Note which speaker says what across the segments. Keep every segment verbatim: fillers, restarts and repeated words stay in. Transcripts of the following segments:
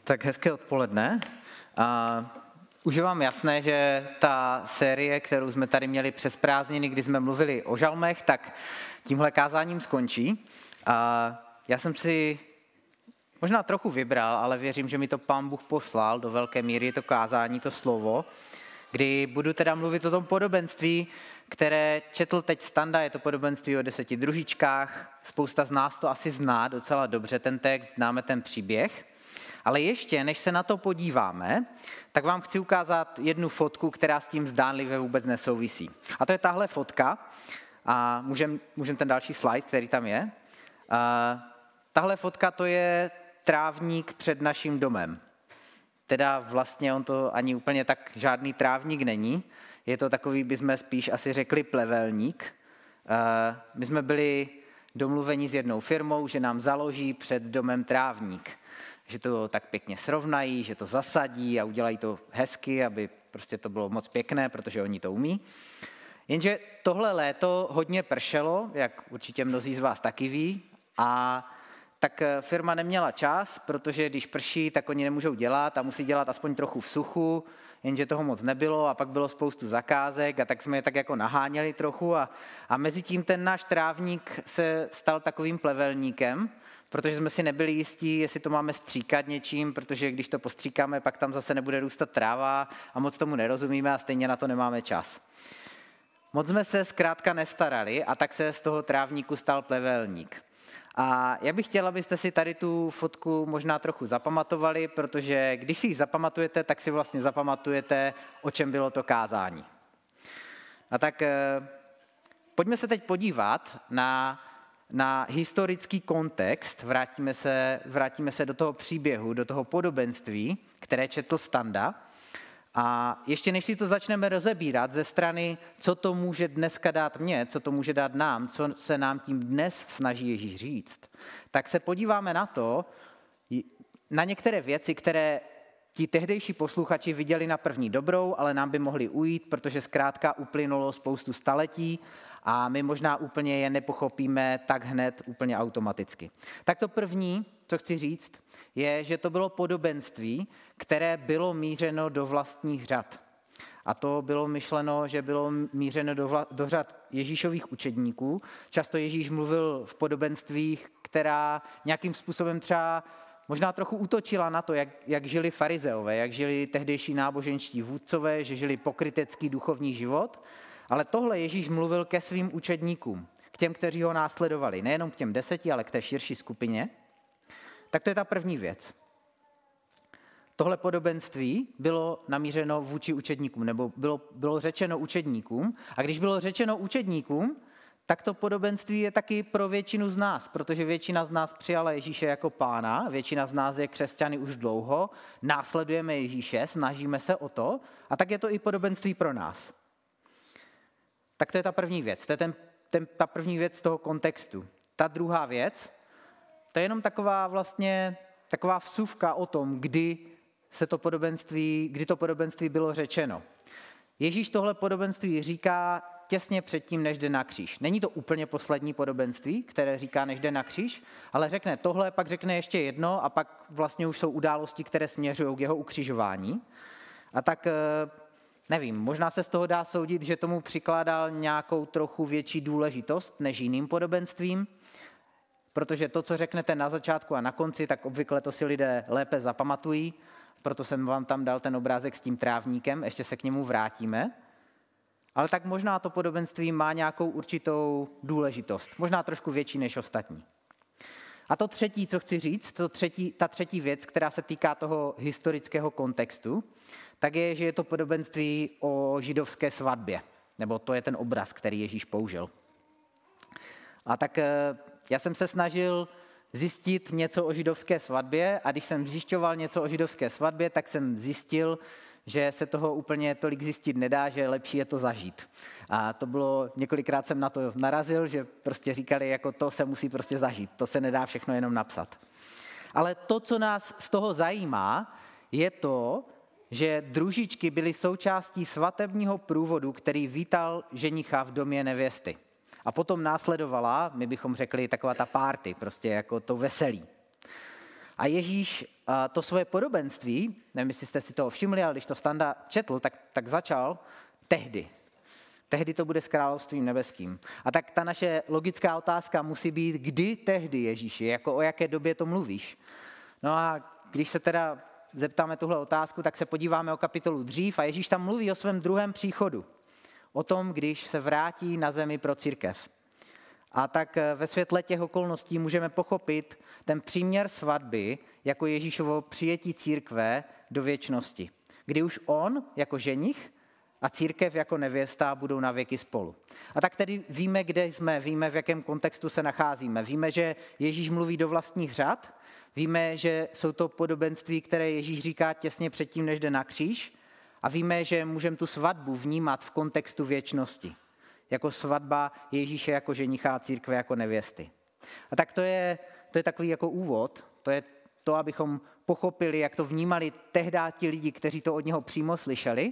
Speaker 1: Tak hezké odpoledne. A už je vám jasné, že ta série, kterou jsme tady měli přes prázdniny, kdy jsme mluvili o žalmech, tak tímhle kázáním skončí. A já jsem si možná trochu vybral, ale věřím, že mi to Pán Bůh poslal do velké míry, to kázání, to slovo, kdy budu teda mluvit o tom podobenství, které četl teď Standa, je to podobenství o deseti družičkách. Spousta z nás to asi zná docela dobře, ten text, známe ten příběh. Ale ještě, než se na to podíváme, tak vám chci ukázat jednu fotku, která s tím zdánlivě vůbec nesouvisí. A to je tahle fotka. A můžeme můžem ten další slide, který tam je. A tahle fotka, to je trávník před naším domem. Teda vlastně on to ani úplně tak žádný trávník není. Je to takový, bychom spíš asi řekli plevelník. A my jsme byli domluveni s jednou firmou, že nám založí před domem trávník. Že to tak pěkně srovnají, že to zasadí a udělají to hezky, aby prostě to bylo moc pěkné, protože oni to umí. Jenže tohle léto hodně pršelo, jak určitě mnozí z vás taky ví, a tak firma neměla čas, protože když prší, tak oni nemůžou dělat a musí dělat aspoň trochu v suchu, jenže toho moc nebylo a pak bylo spoustu zakázek a tak jsme je tak jako naháněli trochu a, a mezi tím ten náš trávník se stal takovým plevelníkem, protože jsme si nebyli jistí, jestli to máme stříkat něčím, protože když to postříkáme, pak tam zase nebude růstat tráva a moc tomu nerozumíme a stejně na to nemáme čas. Moc jsme se zkrátka nestarali a tak se z toho trávníku stal plevelník. A já bych chtěla, abyste si tady tu fotku možná trochu zapamatovali, protože když si ji zapamatujete, tak si vlastně zapamatujete, o čem bylo to kázání. A tak pojďme se teď podívat na na historický kontext, vrátíme se, vrátíme se do toho příběhu, do toho podobenství, které četl Standa. A ještě než si to začneme rozebírat ze strany, co to může dneska dát mně, co to může dát nám, co se nám tím dnes snaží Ježíš říct, tak se podíváme na to, na některé věci, které ti tehdejší posluchači viděli na první dobrou, ale nám by mohli ujít, protože zkrátka uplynulo spoustu staletí a my možná úplně je nepochopíme tak hned úplně automaticky. Tak to první, co chci říct, je, že to bylo podobenství, které bylo mířeno do vlastních řad. A to bylo myšleno, že bylo mířeno do, vla, do řad Ježíšových učedníků. Často Ježíš mluvil v podobenstvích, která nějakým způsobem třeba možná trochu útočila na to, jak, jak žili farizeové, jak žili tehdejší náboženští vůdcové, že žili pokrytecký duchovní život. Ale tohle Ježíš mluvil ke svým učedníkům, k těm, kteří ho následovali. Nejenom k těm deseti, ale k té širší skupině. Tak to je ta první věc. Tohle podobenství bylo namířeno vůči učedníkům, nebo bylo, bylo řečeno učedníkům. A když bylo řečeno učedníkům, tak to podobenství je taky pro většinu z nás, protože většina z nás přijala Ježíše jako pána, většina z nás je křesťany už dlouho, následujeme Ježíše, snažíme se o to, a tak je to i podobenství pro nás. Tak to je ta první věc, to je ten, ten, ta první věc z toho kontextu. Ta druhá věc, to je jenom taková vlastně, taková vsuvka o tom, kdy se to podobenství, kdy to podobenství bylo řečeno. Ježíš tohle podobenství říká těsně předtím, než jde na kříž. Není to úplně poslední podobenství, které říká, než jde na kříž, ale řekne tohle, pak řekne ještě jedno a pak vlastně už jsou události, které směřují k jeho ukřižování. A tak nevím, možná se z toho dá soudit, že tomu přikládal nějakou trochu větší důležitost než jiným podobenstvím, protože to, co řeknete na začátku a na konci, tak obvykle to si lidé lépe zapamatují, proto jsem vám tam dal ten obrázek s tím trávníkem, ještě se k němu vrátíme. Ale tak možná to podobenství má nějakou určitou důležitost, možná trošku větší než ostatní. A to třetí, co chci říct, to třetí, ta třetí věc, která se týká toho historického kontextu, tak je, že je to podobenství o židovské svatbě, nebo to je ten obraz, který Ježíš použil. A tak já jsem se snažil zjistit něco o židovské svatbě a když jsem zjišťoval něco o židovské svatbě, tak jsem zjistil, že se toho úplně tolik zjistit nedá, že lepší je to zažít. A to bylo, několikrát jsem na to narazil, že prostě říkali, jako to se musí prostě zažít, to se nedá všechno jenom napsat. Ale to, co nás z toho zajímá, je to, že družičky byly součástí svatebního průvodu, který vítal ženicha v domě nevěsty. A potom následovala, my bychom řekli, taková ta party, prostě jako to veselí. A Ježíš to svoje podobenství, nevím, jestli jste si toho všimli, ale když to Standa četl, tak, tak začal tehdy. Tehdy to bude s královstvím nebeským. A tak ta naše logická otázka musí být, kdy tehdy, Ježíši, jako o jaké době to mluvíš. No a když se teda zeptáme tuhle otázku, tak se podíváme o kapitolu dřív a Ježíš tam mluví o svém druhém příchodu. O tom, když se vrátí na zemi pro církev. A tak ve světle těch okolností můžeme pochopit ten příměr svatby jako Ježíšovo přijetí církve do věčnosti. Kdy už on jako ženich a církev jako nevěsta budou na věky spolu. A tak tedy víme, kde jsme, víme, v jakém kontextu se nacházíme. Víme, že Ježíš mluví do vlastních řad, víme, že jsou to podobenství, které Ježíš říká těsně předtím, než jde na kříž, a víme, že můžeme tu svatbu vnímat v kontextu věčnosti. Jako svatba Ježíše jako ženicha a církve jako nevěsty. A tak to je, to je takový jako úvod, to je to, abychom pochopili, jak to vnímali tehdy ti lidi, kteří to od něho přímo slyšeli.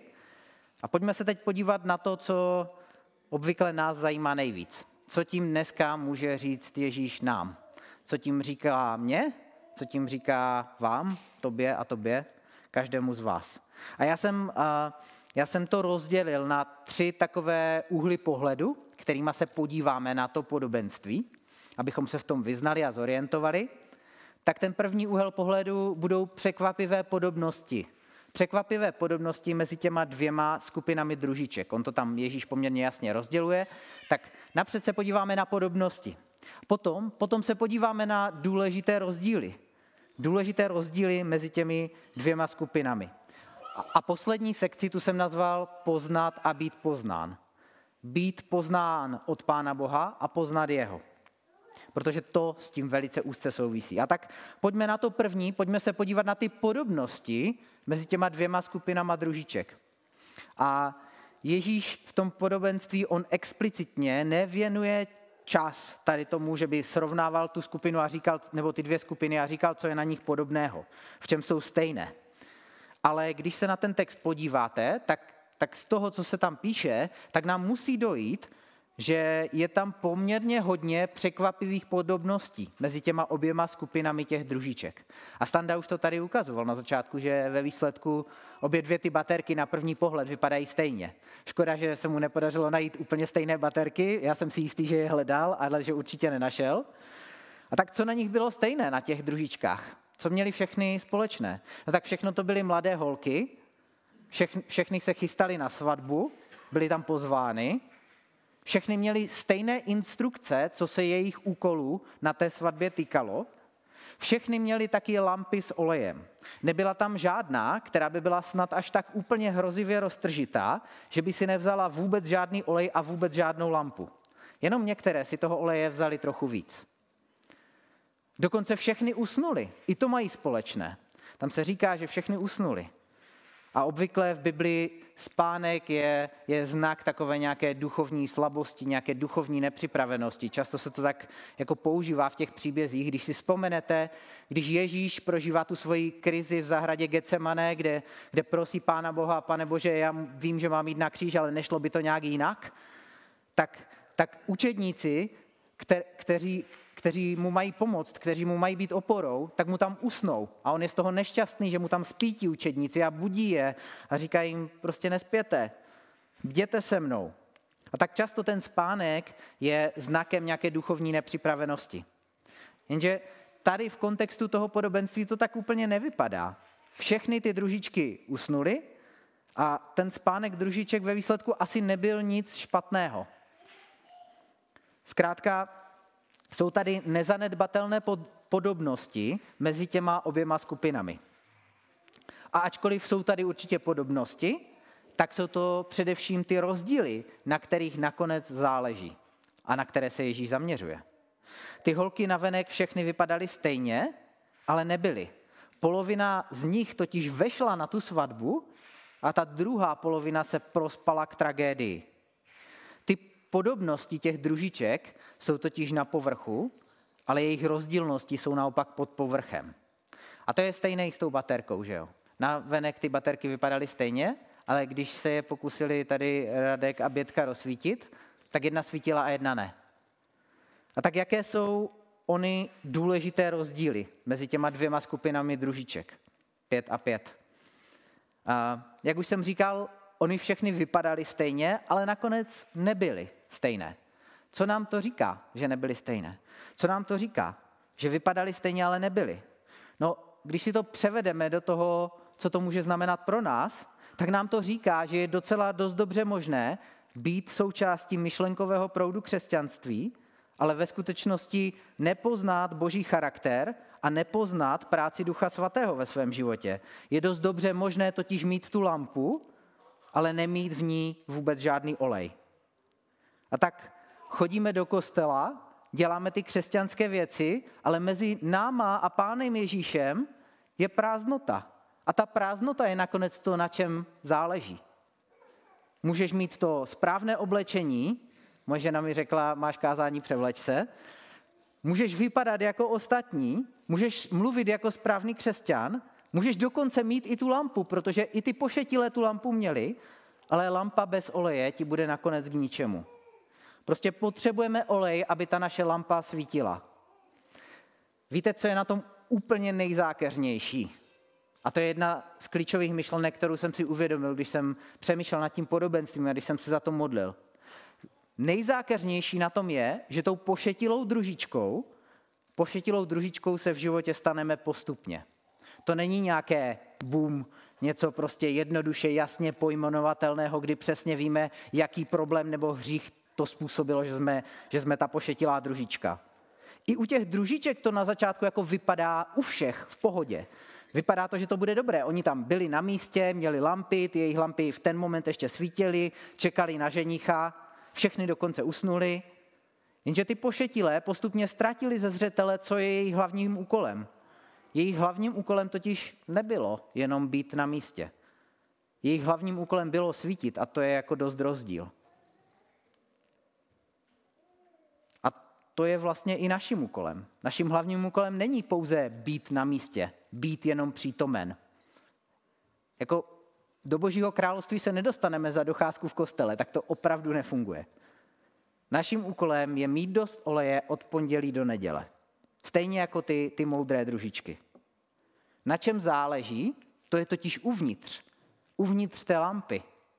Speaker 1: A pojďme se teď podívat na to, co obvykle nás zajímá nejvíc. Co tím dneska může říct Ježíš nám? Co tím říká mně? Co tím říká vám, tobě a tobě, každému z vás? A já jsem, já jsem to rozdělil na tři takové úhly pohledu, kterýma se podíváme na to podobenství, abychom se v tom vyznali a zorientovali. Tak ten první úhel pohledu budou překvapivé podobnosti. Překvapivé podobnosti mezi těma dvěma skupinami družiček. On to tam Ježíš poměrně jasně rozděluje. Tak napřed se podíváme na podobnosti. Potom, potom se podíváme na důležité rozdíly. Důležité rozdíly mezi těmi dvěma skupinami. A, a poslední sekci tu jsem nazval poznat a být poznán. Být poznán od Pána Boha a poznat jeho. Protože to s tím velice úzce souvisí. A tak pojďme na to první, pojďme se podívat na ty podobnosti mezi těma dvěma skupinama družiček. A Ježíš v tom podobenství, on explicitně nevěnuje čas tady tomu, že by srovnával tu skupinu a říkal, nebo ty dvě skupiny a říkal, co je na nich podobného, v čem jsou stejné. Ale když se na ten text podíváte, tak, tak z toho, co se tam píše, tak nám musí dojít, že je tam poměrně hodně překvapivých podobností mezi těma oběma skupinami těch družiček. A Standa už to tady ukazoval na začátku, že ve výsledku obě dvě ty baterky na první pohled vypadají stejně. Škoda, že se mu nepodařilo najít úplně stejné baterky, já jsem si jistý, že je hledal, ale že určitě nenašel. A tak co na nich bylo stejné, na těch družičkách? Co měli všechny společné? No tak všechno to byly mladé holky, všechny, všechny se chystali na svatbu, byly tam pozvány. Všechny měli stejné instrukce, co se jejich úkolů na té svatbě týkalo. Všechny měli taky lampy s olejem. Nebyla tam žádná, která by byla snad až tak úplně hrozivě roztržitá, že by si nevzala vůbec žádný olej a vůbec žádnou lampu. Jenom některé si toho oleje vzali trochu víc. Dokonce všechny usnuli. I to mají společné. Tam se říká, že všechny usnuli. A obvykle v Biblii spánek je, je znak takové nějaké duchovní slabosti, nějaké duchovní nepřipravenosti. Často se to tak jako používá v těch příbězích. Když si vzpomenete, když Ježíš prožívá tu svoji krizi v zahradě Getsemane, kde, kde prosí Pána Boha, Pane Bože, já vím, že mám jít na kříž, ale nešlo by to nějak jinak, tak, tak učedníci, kter, kteří... kteří mu mají pomoct, kteří mu mají být oporou, tak mu tam usnou. A on je z toho nešťastný, že mu tam spí ti učedníci a budí je a říká jim, prostě nespěte, bděte se mnou. A tak často ten spánek je znakem nějaké duchovní nepřipravenosti. Jenže tady v kontextu toho podobenství to tak úplně nevypadá. Všechny ty družičky usnuly a ten spánek družiček ve výsledku asi nebyl nic špatného. Zkrátka, jsou tady nezanedbatelné podobnosti mezi těma oběma skupinami. A ačkoliv jsou tady určitě podobnosti, tak jsou to především ty rozdíly, na kterých nakonec záleží a na které se Ježíš zaměřuje. Ty holky navenek všechny vypadaly stejně, ale nebyly. Polovina z nich totiž vešla na tu svatbu a ta druhá polovina se prospala k tragédii. Ty podobnosti těch družiček jsou totiž na povrchu, ale jejich rozdílnosti jsou naopak pod povrchem. A to je stejné i s tou baterkou, že jo? Navenek ty baterky vypadaly stejně, ale když se je pokusili tady Radek a Bětka rozsvítit, tak jedna svítila a jedna ne. A tak jaké jsou ony důležité rozdíly mezi těma dvěma skupinami družiček. Pět a pět. A jak už jsem říkal, oni všechny vypadaly stejně, ale nakonec nebyly stejné. Co nám to říká, že nebyly stejné? Co nám to říká? Že vypadaly stejně, ale nebyly. No, když si to převedeme do toho, co to může znamenat pro nás, tak nám to říká, že je docela dost dobře možné být součástí myšlenkového proudu křesťanství, ale ve skutečnosti nepoznat Boží charakter a nepoznat práci Ducha Svatého ve svém životě. Je dost dobře možné totiž mít tu lampu, ale nemít v ní vůbec žádný olej. A tak chodíme do kostela, děláme ty křesťanské věci, ale mezi náma a Pánem Ježíšem je prázdnota. A ta prázdnota je nakonec to, na čem záleží. Můžeš mít to správné oblečení, moje žena mi řekla, máš kázání, převleč se. Můžeš vypadat jako ostatní, můžeš mluvit jako správný křesťan, můžeš dokonce mít i tu lampu, protože i ty pošetilé tu lampu měli, ale lampa bez oleje ti bude nakonec k ničemu. Prostě potřebujeme olej, aby ta naše lampa svítila. Víte, co je na tom úplně nejzákeřnější? A to je jedna z klíčových myšlenek, kterou jsem si uvědomil, když jsem přemýšlel nad tím podobenstvím a když jsem se za to modlil. Nejzákeřnější na tom je, že tou pošetilou družičkou, pošetilou družičkou se v životě staneme postupně. To není nějaké boom, něco prostě jednoduše jasně pojmenovatelného, kdy přesně víme, jaký problém nebo hřích to způsobilo, že jsme, že jsme ta pošetilá družička. I u těch družiček to na začátku jako vypadá u všech v pohodě. Vypadá to, že to bude dobré. Oni tam byli na místě, měli lampy, ty jejich lampy v ten moment ještě svítily, čekali na ženicha, všechny dokonce usnuli. Jenže ty pošetilé postupně ztratili ze zřetele, co je jejich hlavním úkolem. Jejich hlavním úkolem totiž nebylo jenom být na místě. Jejich hlavním úkolem bylo svítit a to je jako dost rozdíl. A to je vlastně i naším úkolem. Naším hlavním úkolem není pouze být na místě, být jenom přítomen. Jako do Božího království se nedostaneme za docházku v kostele, tak to opravdu nefunguje. Naším úkolem je mít dost oleje od pondělí do neděle. Stejně jako ty, ty moudré družičky. Na čem záleží, to je totiž uvnitř. Uvnitř té lampy.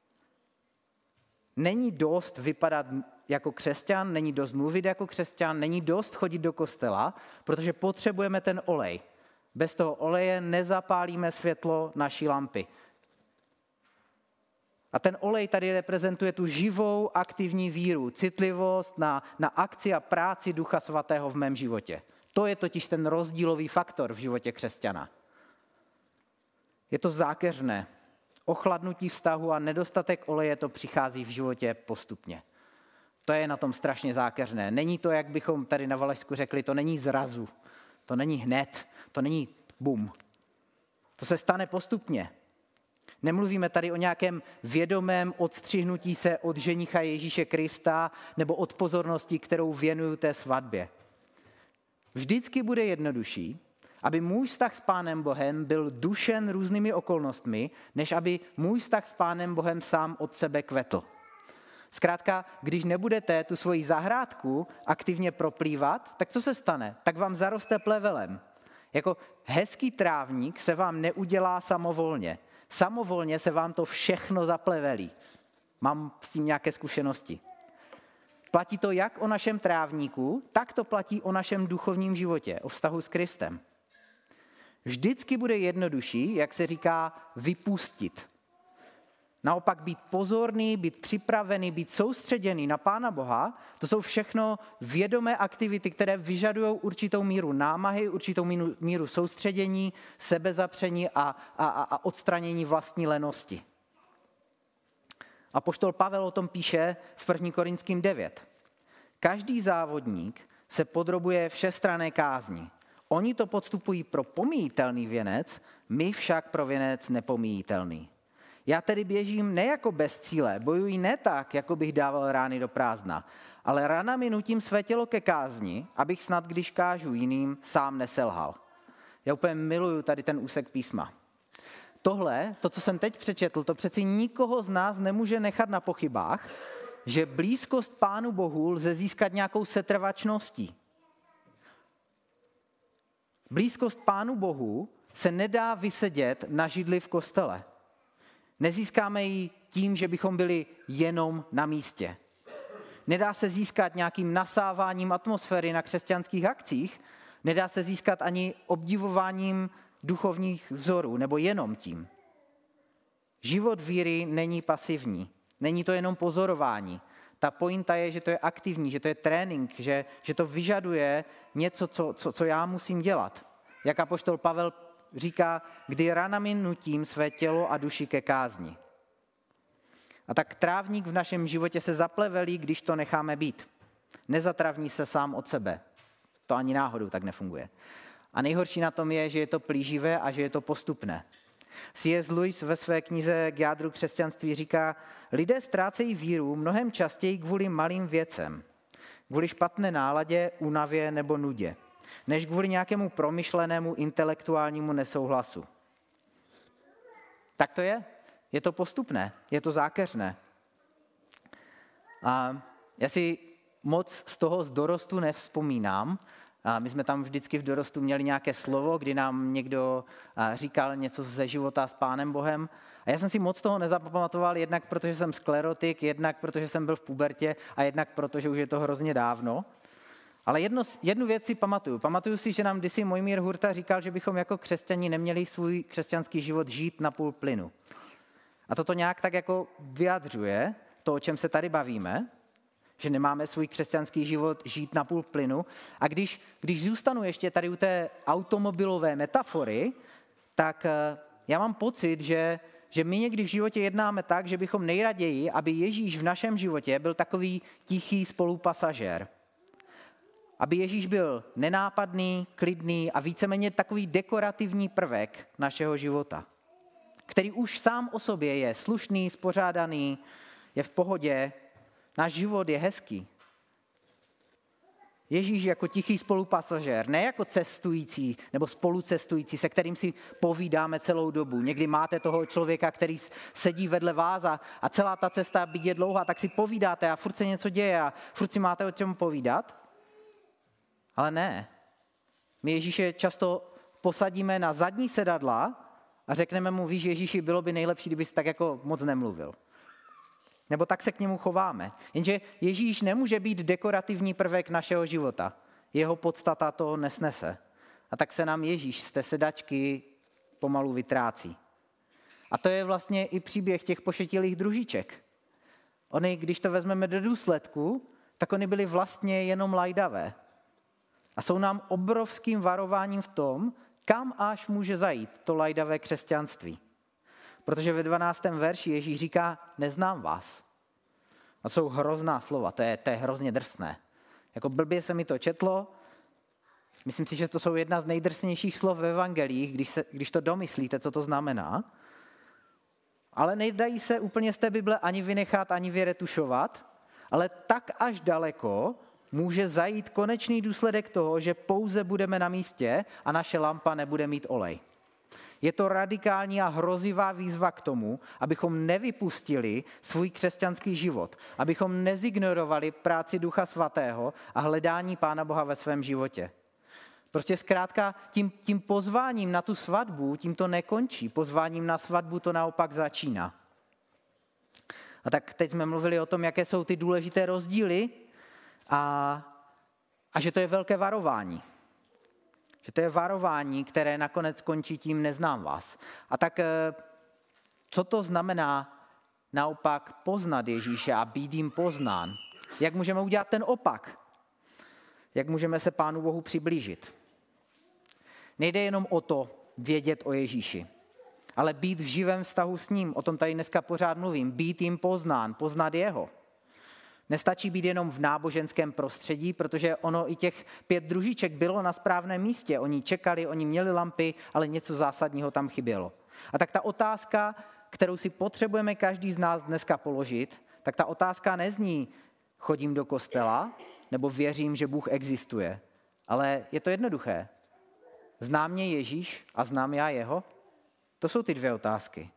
Speaker 1: Není dost vypadat jako křesťan, není dost mluvit jako křesťan, není dost chodit do kostela, protože potřebujeme ten olej. Bez toho oleje nezapálíme světlo naší lampy. A ten olej tady reprezentuje tu živou, aktivní víru, citlivost na, na akci a práci Ducha Svatého v mém životě. To je totiž ten rozdílový faktor v životě křesťana. Je to zákeřné. Ochladnutí vztahu a nedostatek oleje to přichází v životě postupně. To je na tom strašně zákeřné. Není to, jak bychom tady na Valašsku řekli, to není zrazu, to není hned, to není bum. To se stane postupně. Nemluvíme tady o nějakém vědomém odstřihnutí se od ženicha Ježíše Krista nebo od pozornosti, kterou věnuju té svatbě. Vždycky bude jednodušší, aby můj vztah s Pánem Bohem byl dušen různými okolnostmi, než aby můj vztah s Pánem Bohem sám od sebe kvetl. Zkrátka, když nebudete tu svoji zahrádku aktivně proplývat, tak co se stane? Tak vám zaroste plevelem. Jako hezký trávník se vám neudělá samovolně. Samovolně se vám to všechno zaplevelí. Mám s tím nějaké zkušenosti. Platí to jak o našem trávníku, tak to platí o našem duchovním životě, o vztahu s Kristem. Vždycky bude jednodušší, jak se říká, vypustit. Naopak být pozorný, být připravený, být soustředěný na Pána Boha, to jsou všechno vědomé aktivity, které vyžadují určitou míru námahy, určitou míru, míru soustředění, sebezapření a, a, a odstranění vlastní lenosti. Apoštol Pavel o tom píše v první Korinským devět. Každý závodník se podrobuje všestranné kázni. Oni to podstupují pro pomíjitelný věnec, my však pro věnec nepomíjitelný. Já tedy běžím ne jako bez cíle, bojuji ne tak, jako bych dával rány do prázdna, ale ranami nutím své tělo ke kázni, abych snad, když kážu jiným, sám neselhal. Já úplně miluju tady ten úsek písma. Tohle, to, co jsem teď přečetl, to přeci nikoho z nás nemůže nechat na pochybách, že blízkost Pánu Bohu lze získat nějakou setrvačností. Blízkost Pánu Bohu se nedá vysedět na židli v kostele. Nezískáme ji tím, že bychom byli jenom na místě. Nedá se získat nějakým nasáváním atmosféry na křesťanských akcích, nedá se získat ani obdivováním duchovních vzorů, nebo jenom tím. Život víry není pasivní, není to jenom pozorování. Ta pointa je, že to je aktivní, že to je trénink, že, že to vyžaduje něco, co, co, co já musím dělat. Jak apoštol Pavel říká, kdy ranami nutím své tělo a duši ke kázni. A tak trávník v našem životě se zaplevelí, když to necháme být. Nezatravní se sám od sebe. To ani náhodou tak nefunguje. A nejhorší na tom je, že je to plíživé a že je to postupné. C S Lewis ve své knize K jádru křesťanství říká, lidé ztrácejí víru mnohem častěji kvůli malým věcem. Kvůli špatné náladě, únavě nebo nudě. Než kvůli nějakému promyšlenému intelektuálnímu nesouhlasu. Tak to je. Je to postupné, je to zákeřné. A já si moc z toho z dorostu nevzpomínám. A my jsme tam vždycky v dorostu měli nějaké slovo, kdy nám někdo říkal něco ze života s Pánem Bohem. A já jsem si moc toho nezapamatoval, jednak protože jsem sklerotik, jednak protože jsem byl v pubertě a jednak protože už je to hrozně dávno. Ale jedno, jednu věc si pamatuju. Pamatuju si, že nám kdysi Mojmír Hurta říkal, že bychom jako křesťani neměli svůj křesťanský život žít na půl plynu. A toto nějak tak jako vyjadřuje to, o čem se tady bavíme, že nemáme svůj křesťanský život žít na půl plynu. A když, když zůstanu ještě tady u té automobilové metafory, tak já mám pocit, že, že my někdy v životě jednáme tak, že bychom nejraději, aby Ježíš v našem životě byl takový tichý spolupasažér. Aby Ježíš byl nenápadný, klidný a víceméně takový dekorativní prvek našeho života, který už sám o sobě je slušný, spořádaný, je v pohodě, náš život je hezký. Ježíš jako tichý spolupasažér, ne jako cestující nebo spolucestující, se kterým si povídáme celou dobu. Někdy máte toho člověka, který sedí vedle vás a, a celá ta cesta, byť je dlouhá, tak si povídáte a furt se něco děje a furt si máte o čem povídat. Ale ne. My Ježíše často posadíme na zadní sedadla a řekneme mu, víš Ježíši, bylo by nejlepší, kdyby jsi tak jako moc nemluvil. Nebo tak se k němu chováme. Jenže Ježíš nemůže být dekorativní prvek našeho života. Jeho podstata to nesnese. A tak se nám Ježíš z té sedačky pomalu vytrácí. A to je vlastně i příběh těch pošetilých družiček. Oni, když to vezmeme do důsledku, tak oni byli vlastně jenom lajdavé. A jsou nám obrovským varováním v tom, kam až může zajít to lajdavé křesťanství. Protože ve dvanáctém verši Ježíš říká, neznám vás. A jsou hrozná slova, to je, to je hrozně drsné. Jako blbě se mi to četlo, myslím si, že to jsou jedna z nejdrsnějších slov v evangelích, když, se, když to domyslíte, co to znamená. Ale nedají se úplně z té Bible ani vynechat, ani vyretušovat, ale tak až daleko může zajít konečný důsledek toho, že pouze budeme na místě a naše lampa nebude mít olej. Je to radikální a hrozivá výzva k tomu, abychom nevypustili svůj křesťanský život, abychom nezignorovali práci Ducha Svatého a hledání Pána Boha ve svém životě. Prostě zkrátka tím, tím pozváním na tu svatbu, tím to nekončí, pozváním na svatbu to naopak začíná. A tak teď jsme mluvili o tom, jaké jsou ty důležité rozdíly a, a že to je velké varování. Že to je varování, které nakonec končí tím neznám vás. A tak co to znamená naopak poznat Ježíše a být jim poznán? Jak můžeme udělat ten opak? Jak můžeme se Pánu Bohu přiblížit? Nejde jenom o to vědět o Ježíši, ale být v živém vztahu s ním. O tom tady dneska pořád mluvím. Být jim poznán, poznat jeho. Nestačí být jenom v náboženském prostředí, protože ono i těch pět družiček bylo na správném místě. Oni čekali, oni měli lampy, ale něco zásadního tam chybělo. A tak ta otázka, kterou si potřebujeme každý z nás dneska položit, tak ta otázka nezní, chodím do kostela, nebo věřím, že Bůh existuje. Ale je to jednoduché. Znám mě Ježíš a znám já jeho? To jsou ty dvě otázky.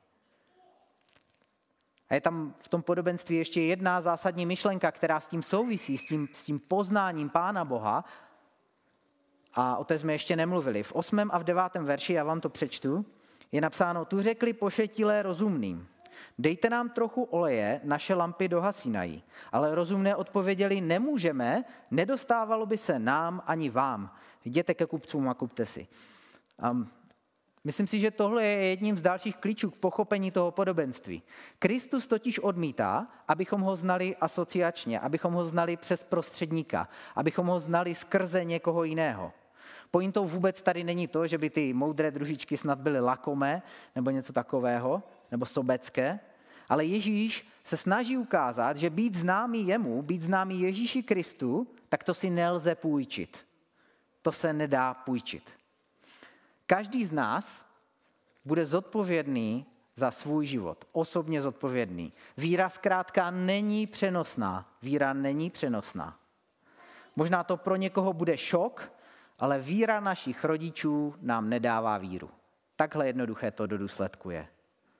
Speaker 1: A je tam v tom podobenství ještě jedna zásadní myšlenka, která s tím souvisí, s tím, s tím poznáním Pána Boha. A o té jsme ještě nemluvili. V osmém a v devátém verši, já vám to přečtu, je napsáno, tu řekli pošetilé rozumným. Dejte nám trochu oleje, naše lampy dohasínají. Ale rozumné odpověděli, nemůžeme, nedostávalo by se nám ani vám. Jděte ke kupcům a kupte si. Um, myslím si, že tohle je jedním z dalších klíčů k pochopení toho podobenství. Kristus totiž odmítá, abychom ho znali asociačně, abychom ho znali přes prostředníka, abychom ho znali skrze někoho jiného. Pointou vůbec tady není to, že by ty moudré družičky snad byly lakomé nebo něco takového, nebo sobecké, ale Ježíš se snaží ukázat, že být známý jemu, být známý Ježíši Kristu, tak to si nelze půjčit. To se nedá půjčit. Každý z nás bude zodpovědný za svůj život, osobně zodpovědný. Víra zkrátka není přenosná. Víra není přenosná. Možná to pro někoho bude šok, ale víra našich rodičů nám nedává víru. Takhle jednoduché to do důsledku je.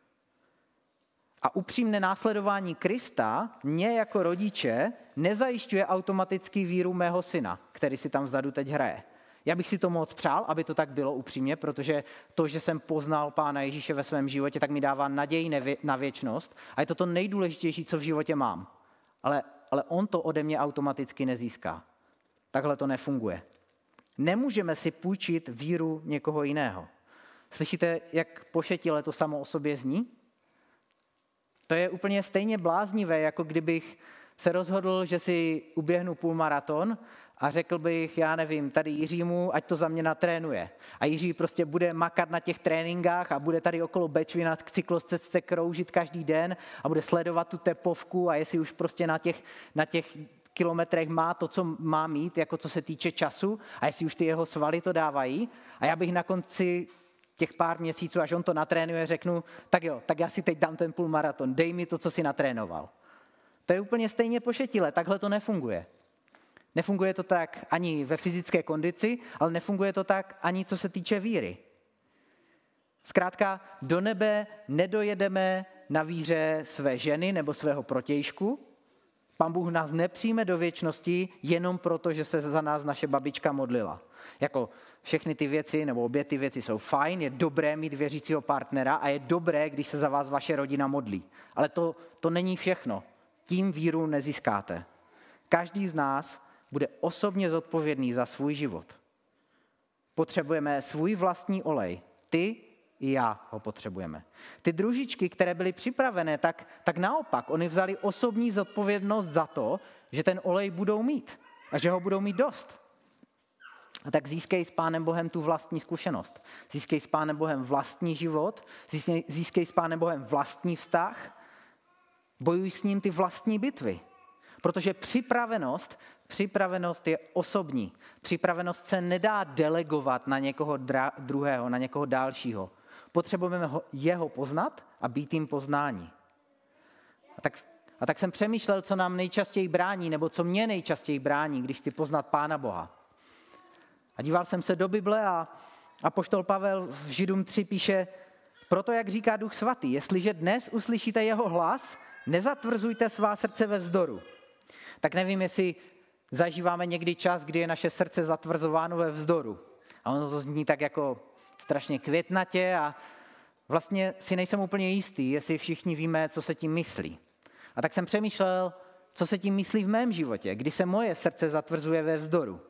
Speaker 1: A upřímné následování Krista mě jako rodiče nezajišťuje automaticky víru mého syna, který si tam vzadu teď hraje. Já bych si to moc přál, aby to tak bylo upřímně, protože to, že jsem poznal Pána Ježíše ve svém životě, tak mi dává naději na věčnost a je to to nejdůležitější, co v životě mám. Ale, ale on to ode mě automaticky nezíská. Takhle to nefunguje. Nemůžeme si půjčit víru někoho jiného. Slyšíte, jak pošetile to samo o sobě zní? To je úplně stejně bláznivé, jako kdybych se rozhodl, že si uběhnu půlmaraton a řekl bych, já nevím, tady Jiřímu, ať to za mě natrénuje. A Jiří prostě bude makat na těch tréninkách a bude tady okolo Bečvy na cyklostezce kroužit každý den a bude sledovat tu tepovku a jestli už prostě na těch, na těch kilometrech má to, co má mít, jako co se týče času a jestli už ty jeho svaly to dávají. A já bych na konci těch pár měsíců, až on to natrénuje, řeknu, tak jo, tak já si teď dám ten půlmaraton, dej mi to, co si natrénoval. To je úplně stejně pošetile, takhle to nefunguje. Nefunguje to tak ani ve fyzické kondici, ale nefunguje to tak ani co se týče víry. Zkrátka, do nebe nedojedeme na víře své ženy nebo svého protějšku. Pán Bůh nás nepřijme do věčnosti jenom proto, že se za nás naše babička modlila. Jako všechny ty věci, nebo obě ty věci jsou fajn, je dobré mít věřícího partnera a je dobré, když se za vás vaše rodina modlí. Ale to, to není všechno. Tím víru nezískáte. Každý z nás bude osobně zodpovědný za svůj život. Potřebujeme svůj vlastní olej. Ty i já ho potřebujeme. Ty družičky, které byly připravené, tak, tak naopak, oni vzali osobní zodpovědnost za to, že ten olej budou mít a že ho budou mít dost. A tak získej s Pánem Bohem tu vlastní zkušenost. Získej s Pánem Bohem vlastní život, získej, získej s Pánem Bohem vlastní vztah, bojuj s ním ty vlastní bitvy. Protože připravenost, připravenost je osobní. Připravenost se nedá delegovat na někoho dra- druhého, na někoho dalšího. Potřebujeme ho, jeho poznat a být jim poznání. A tak, a tak jsem přemýšlel, co nám nejčastěji brání, nebo co mě nejčastěji brání, když chci poznat Pána Boha. A díval jsem se do Bible a apoštol Pavel v Židům tři píše, proto jak říká Duch Svatý, jestliže dnes uslyšíte jeho hlas, nezatvrzujte svá srdce ve vzdoru. Tak nevím, jestli zažíváme někdy čas, kdy je naše srdce zatvrzováno ve vzdoru. A ono to zní tak jako strašně květnatě a vlastně si nejsem úplně jistý, jestli všichni víme, co se tím myslí. A tak jsem přemýšlel, co se tím myslí v mém životě, kdy se moje srdce zatvrzuje ve vzdoru.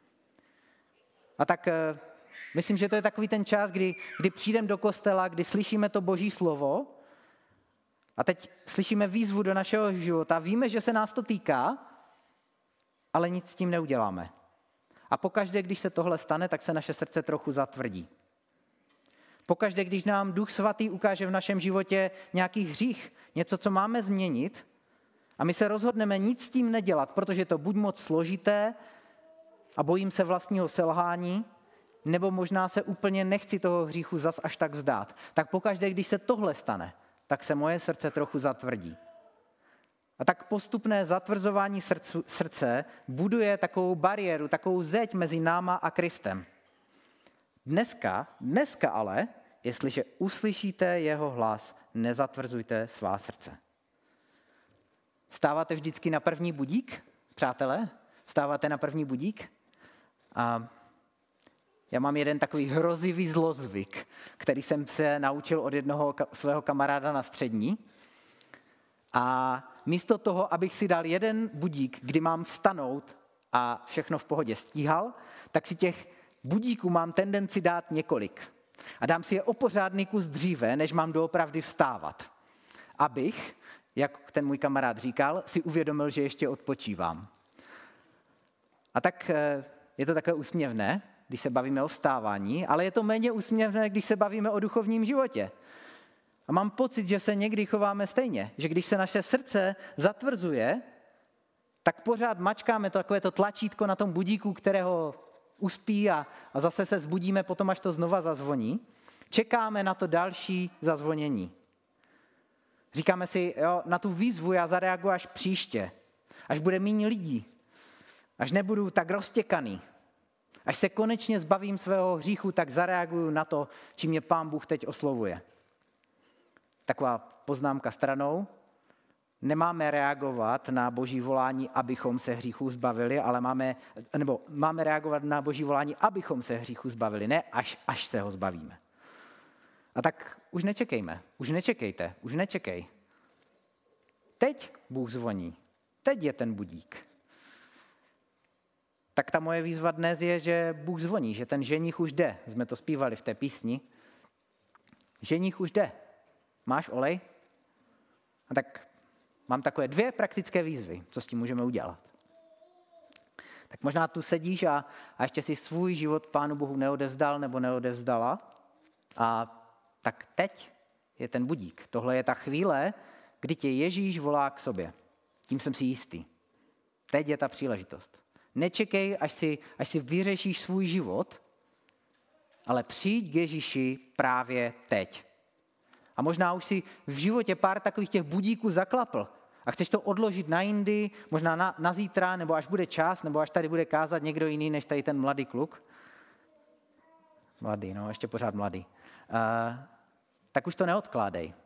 Speaker 1: A tak myslím, že to je takový ten čas, kdy, kdy přijdeme do kostela, kdy slyšíme to Boží slovo a teď slyšíme výzvu do našeho života, víme, že se nás to týká, ale nic s tím neuděláme. A pokaždé, když se tohle stane, tak se naše srdce trochu zatvrdí. Pokaždé, když nám Duch Svatý ukáže v našem životě nějaký hřích, něco, co máme změnit, a my se rozhodneme nic s tím nedělat, protože je to buď moc složité a bojím se vlastního selhání, nebo možná se úplně nechci toho hříchu zas až tak vzdát. Tak pokaždé, když se tohle stane, tak se moje srdce trochu zatvrdí. A tak postupné zatvrzování srdcu, srdce buduje takovou bariéru, takovou zeď mezi náma a Kristem. Dneska, dneska ale, jestliže uslyšíte jeho hlas, nezatvrzujte svá srdce. Vstáváte vždycky na první budík, přátelé? Vstáváte na první budík? A já mám jeden takový hrozivý zlozvyk, který jsem se naučil od jednoho ka- svého kamaráda na střední. A místo toho, abych si dal jeden budík, kdy mám vstanout a všechno v pohodě stíhal, tak si těch budíků mám tendenci dát několik. A dám si je o pořádný kus dříve, než mám doopravdy vstávat. Abych, jak ten můj kamarád říkal, si uvědomil, že ještě odpočívám. A tak je to takové úsměvné, když se bavíme o vstávání, ale je to méně úsměvné, když se bavíme o duchovním životě. A mám pocit, že se někdy chováme stejně, že když se naše srdce zatvrzuje, tak pořád mačkáme to takové to tlačítko na tom budíku, kterého uspí a, a zase se zbudíme potom, až to znova zazvoní. Čekáme na to další zazvonění. Říkáme si, jo, na tu výzvu já zareaguji až příště, až bude méně lidí, až nebudu tak roztěkaný, až se konečně zbavím svého hříchu, tak zareaguju na to, čím mě Pán Bůh teď oslovuje. Taková poznámka stranou. Nemáme reagovat na Boží volání, abychom se hříchu zbavili, ale máme, nebo máme reagovat na Boží volání, abychom se hříchu zbavili, ne až, až se ho zbavíme. A tak už nečekejme, už nečekejte, už nečekej. Teď Bůh zvoní, teď je ten budík. Tak ta moje výzva dnes je, že Bůh zvoní, že ten ženich už jde. Jsme to zpívali v té písni. Ženich už jde. Máš olej? A tak mám takové dvě praktické výzvy, co s tím můžeme udělat. Tak možná tu sedíš a, a ještě si svůj život Pánu Bohu neodevzdal nebo neodevzdala. A tak teď je ten budík. Tohle je ta chvíle, kdy tě Ježíš volá k sobě. Tím jsem si jistý. Teď je ta příležitost. Nečekej, až si, až si vyřešíš svůj život, ale přijď k Ježíši právě teď. A možná už si v životě pár takových těch budíků zaklapl a chceš to odložit na jindy, možná na, na zítra, nebo až bude čas, nebo až tady bude kázat někdo jiný, než tady ten mladý kluk. Mladý, no, ještě pořád mladý. Uh, tak už to neodkládej.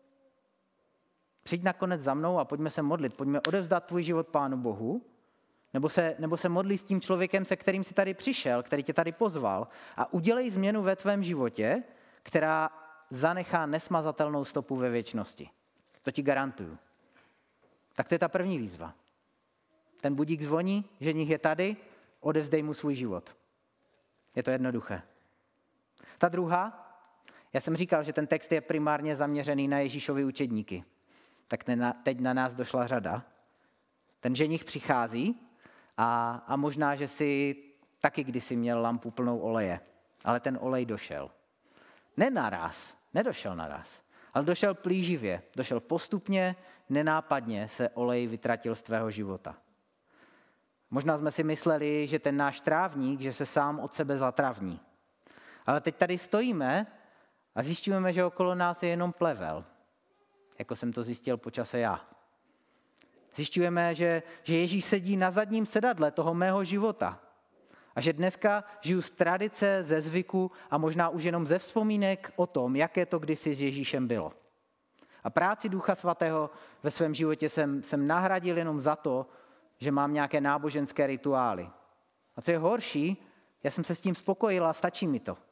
Speaker 1: Přijď nakonec za mnou a pojďme se modlit, pojďme odevzdat tvůj život Pánu Bohu, nebo se, nebo se modli s tím člověkem, se kterým jsi tady přišel, který tě tady pozval a udělej změnu ve tvém životě, která zanechá nesmazatelnou stopu ve věčnosti. To ti garantuju. Tak to je ta první výzva. Ten budík zvoní, ženich je tady, odevzdej mu svůj život. Je to jednoduché. Ta druhá, já jsem říkal, že ten text je primárně zaměřený na Ježíšovy učedníky. Tak teď na nás došla řada. Ten ženich přichází a, a možná, že si taky kdysi měl lampu plnou oleje, ale ten olej došel. Ne naraz, nedošel naraz, ale došel plíživě, došel postupně, nenápadně se olej vytratil z tvého života. Možná jsme si mysleli, že ten náš trávník, že se sám od sebe zatravní. Ale teď tady stojíme a zjišťujeme, že okolo nás je jenom plevel, jako jsem to zjistil po čase já. Zjišťujeme, že, že Ježíš sedí na zadním sedadle toho mého života. A že dneska žiju z tradice, ze zvyku a možná už jenom ze vzpomínek o tom, jaké to kdysi s Ježíšem bylo. A práci Ducha Svatého ve svém životě jsem, jsem nahradil jenom za to, že mám nějaké náboženské rituály. A co je horší, já jsem se s tím spokojil a stačí mi to.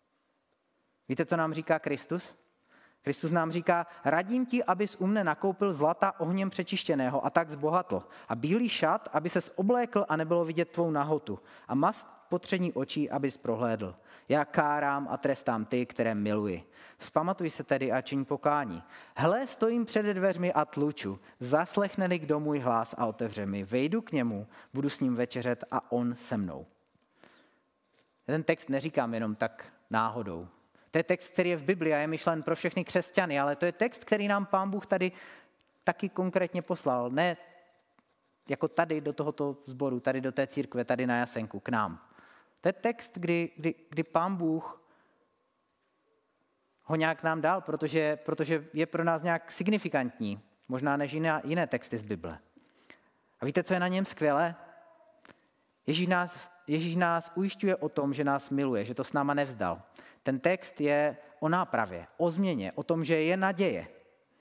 Speaker 1: Víte, co nám říká Kristus? Kristus nám říká, radím ti, abys u mne nakoupil zlata ohněm přečištěného a tak zbohatl. A bílý šat, aby ses oblékl a nebylo vidět tvou nahotu. A mast potření očí, abys prohlédl. Já kárám a trestám ty, které miluji. Vzpamatuj se tedy a čiň pokání. Hle, stojím před dveřmi a tluču. Zaslechne-li kdo můj hlas a otevře mi. Vejdu k němu, budu s ním večeřet a on se mnou. Ten text neříkám jenom tak náhodou. To je text, který je v Biblii a je myšlen pro všechny křesťany, ale to je text, který nám Pán Bůh tady taky konkrétně poslal. Ne jako tady do tohoto sboru, tady do té církve, tady na Jasenku, k nám. To je text, kdy, kdy, kdy Pán Bůh ho nějak nám dal, protože, protože je pro nás nějak signifikantní, možná než jiné, jiné texty z Bible. A víte, co je na něm skvělé? Ježíš nás, Ježíš nás ujišťuje o tom, že nás miluje, že to s náma nevzdal. Ten text je o nápravě, o změně, o tom, že je naděje.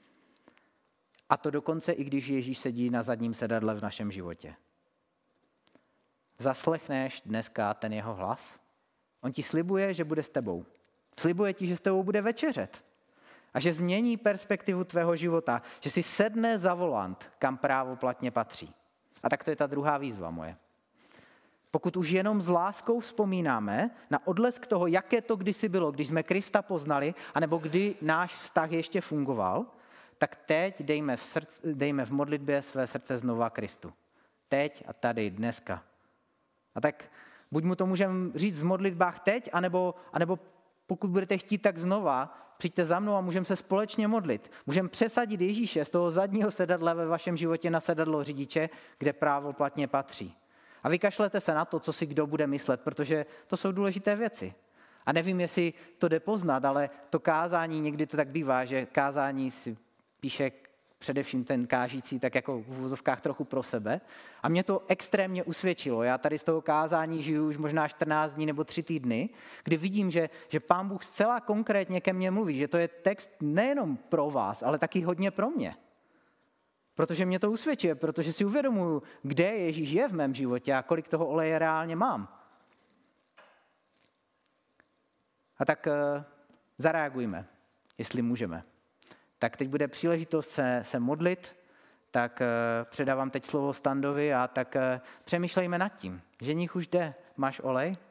Speaker 1: A to dokonce i když Ježíš sedí na zadním sedadle v našem životě. Zaslechneš dneska ten jeho hlas? On ti slibuje, že bude s tebou. Slibuje ti, že s tebou bude večeřet. A že změní perspektivu tvého života. Že si sedne za volant, kam právoplatně patří. A tak to je ta druhá výzva moje. Pokud už jenom s láskou vzpomínáme na odlesk toho, jaké to kdysi bylo, když jsme Krista poznali, anebo kdy náš vztah ještě fungoval, tak teď dejme v, srdci, dejme v modlitbě své srdce znova Kristu. Teď a tady, dneska. A tak buď mu to můžeme říct v modlitbách teď, anebo, anebo pokud budete chtít, tak znova přijďte za mnou a můžeme se společně modlit. Můžeme přesadit Ježíše z toho zadního sedadla ve vašem životě na sedadlo řidiče, kde právoplatně patří. A vykašlete se na to, co si kdo bude myslet, protože to jsou důležité věci. A nevím, jestli to jde poznat, ale to kázání, někdy to tak bývá, že kázání si píše především ten kážící tak jako v uvozovkách trochu pro sebe. A mě to extrémně usvědčilo. Já tady z toho kázání žiju už možná čtrnáct dní nebo tři týdny, kdy vidím, že, že Pán Bůh zcela konkrétně ke mně mluví, že to je text nejenom pro vás, ale taky hodně pro mě. Protože mě to usvědčuje, protože si uvědomuju, kde Ježíš je v mém životě a kolik toho oleje reálně mám. A tak uh, zareagujme, jestli můžeme. Tak teď bude příležitost se, se modlit, tak uh, předávám teď slovo Standovi a tak uh, přemýšlejme nad tím. Ženich už jde, máš olej?